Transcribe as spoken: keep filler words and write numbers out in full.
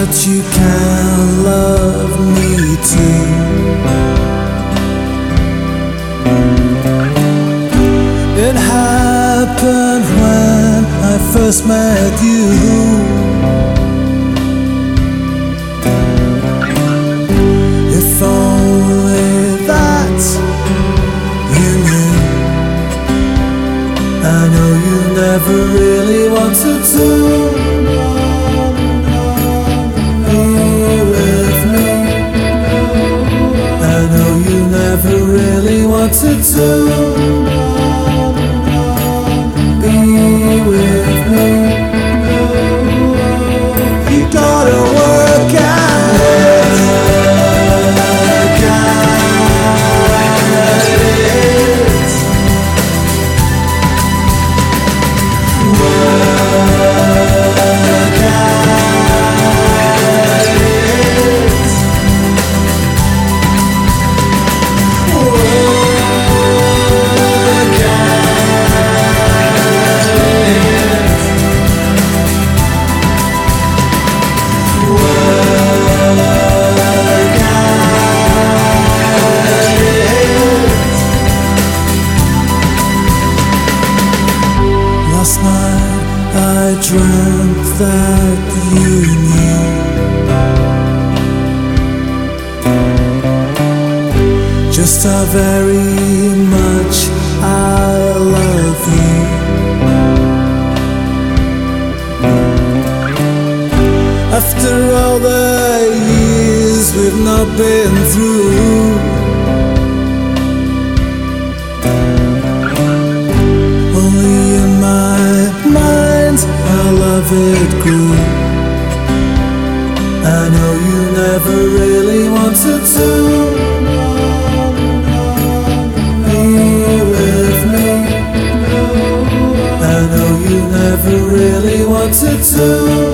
but you can love me too. It happened when I first met you. If only that you knew. I know you never really wanted to be with me. I know you never really wanted to be with me. You gotta work at it. Work at it. Work at it. Work Last night I dreamt that you knew just how very much I love you. After all the years we've not been through, only in my mind our love it grew. I know you never really wanted to be with me. I know you never really wanted to